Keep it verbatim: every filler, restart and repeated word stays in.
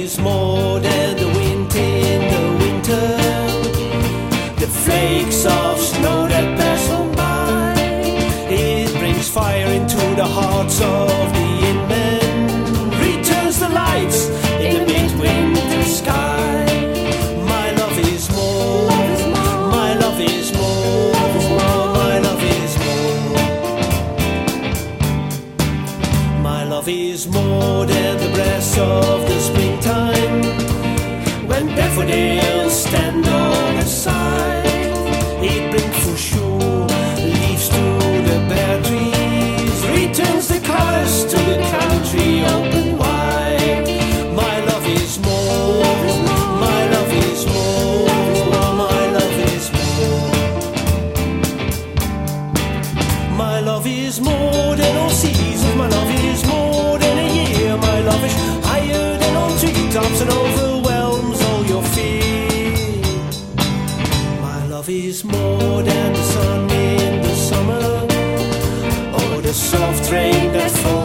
is more than the wind in the winter, the flakes of snow that pass on by. It brings fire into the hearts of the inmen, returns the lights in the midwinter sky. My love is more, my love is more, my love is more. My love is more than the breath of the springtime, when daffodils stand on the side. It brings for sure leaves to the bare trees, returns the colors to the country open wide. My love is more, my love is more, my love is more. My love is more than all seasons, my love is more than a year. My love is higher than all treetops and overwhelms all your fear. My love is more than the sun in the summer, or the soft rain that falls